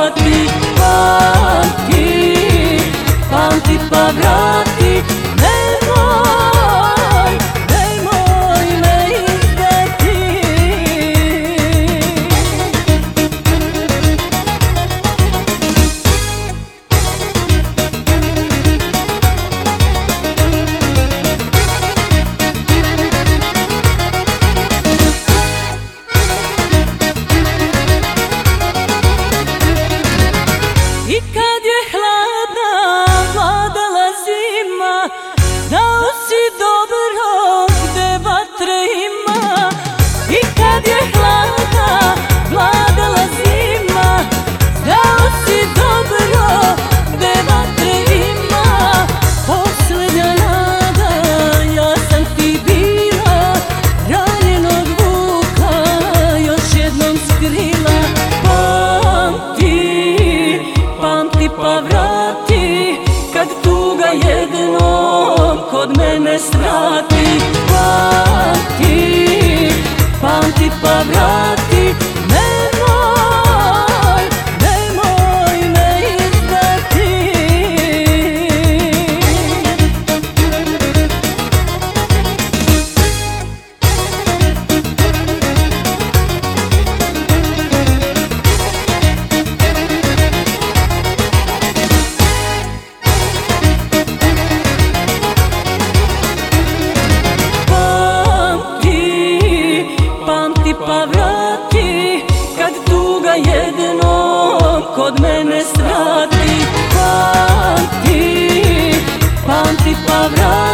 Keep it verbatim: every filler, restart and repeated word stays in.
svrati. Pamti, pamti pa vrati, nemoj, nemoj me izdati. I kad je hladna vladala zima, znao si dobro gde vatre ima. I kad je hladna vladala zima, znao si dobro gde vatre ima. Poslednja nada, ja sam ti bila, ranjenog vuka još jednom skrila. Pamti, pamti pa vrati, kad tuga jednom kod mene svrati. Pamti, pamti pa vrati, nemoj, nemoj me izdati. Pamti pa vrati, kad tuga jednom kod mene svrati. Pamti, pamti pa vrati.